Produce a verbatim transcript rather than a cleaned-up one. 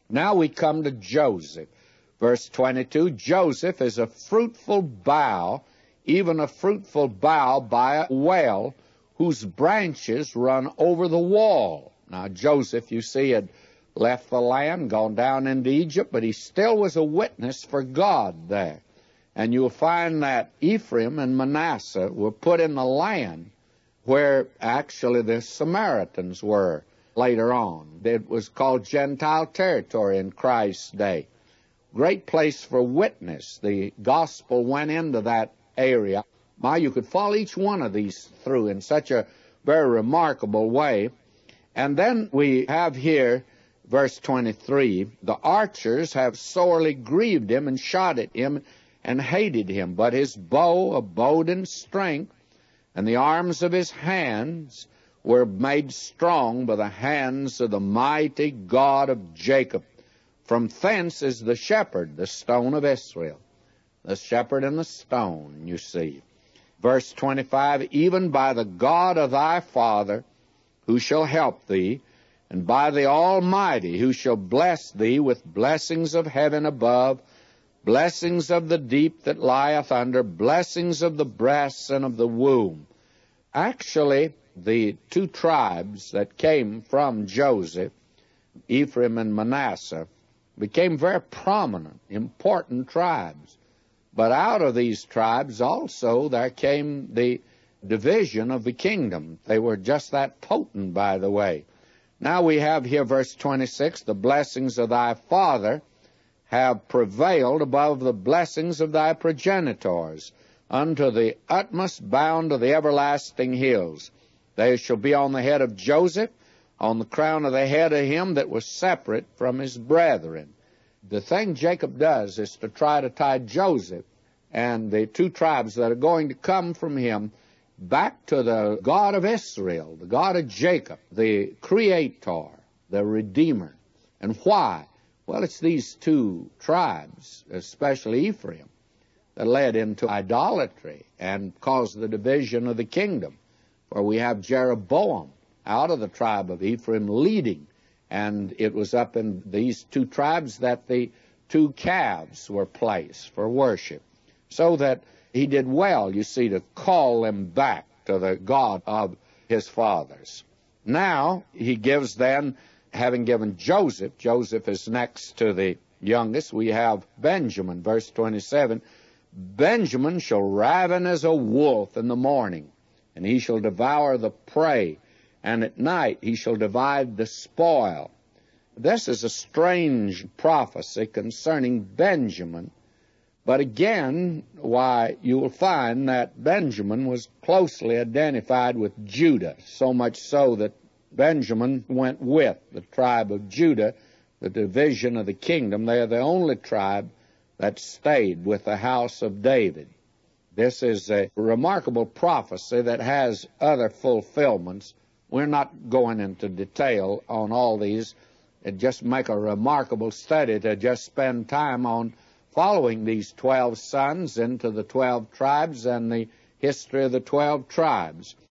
Now we come to Joseph. Verse twenty-two, Joseph is a fruitful bough, even a fruitful bough by a well, whose branches run over the wall. Now Joseph, you see, had left the land, gone down into Egypt, but he still was a witness for God there. And you'll find that Ephraim and Manasseh were put in the land where actually the Samaritans were later on. It was called Gentile territory in Christ's day. Great place for witness. The gospel went into that area. My, you could follow each one of these through in such a very remarkable way. And then we have here, verse twenty-three, the archers have sorely grieved him and shot at him and hated him, but his bow abode in strength, and the arms of his hands were made strong by the hands of the mighty God of Jacob. From thence is the shepherd, the stone of Israel. The shepherd and the stone, you see. Verse twenty-five, even by the God of thy father, who shall help thee, and by the Almighty, who shall bless thee with blessings of heaven above, blessings of the deep that lieth under, blessings of the breasts and of the womb. Actually, the two tribes that came from Joseph, Ephraim and Manasseh, became very prominent, important tribes. But out of these tribes also there came the division of the kingdom. They were just that potent, by the way. Now we have here verse twenty-six, the blessings of thy father have prevailed above the blessings of thy progenitors, unto the utmost bound of the everlasting hills. They shall be on the head of Joseph, on the crown of the head of him that was separate from his brethren. The thing Jacob does is to try to tie Joseph and the two tribes that are going to come from him back to the God of Israel, the God of Jacob, the Creator, the Redeemer. And why? Well, it's these two tribes, especially Ephraim, that led into idolatry and caused the division of the kingdom. For we have Jeroboam out of the tribe of Ephraim leading, and it was up in these two tribes that the two calves were placed for worship. So that he did well, you see, to call them back to the God of his fathers. Now, he gives then, having given Joseph, Joseph is next to the youngest, we have Benjamin, verse twenty-seven, Benjamin shall raven as a wolf in the morning, and he shall devour the prey, and at night he shall divide the spoil. This is a strange prophecy concerning Benjamin. But again, why, you will find that Benjamin was closely identified with Judah, so much so that Benjamin went with the tribe of Judah, the division of the kingdom. They are the only tribe that stayed with the house of David. This is a remarkable prophecy that has other fulfillments. We're not going into detail on all these. It just make a remarkable study to just spend time on following these twelve sons into the twelve tribes and the history of the twelve tribes.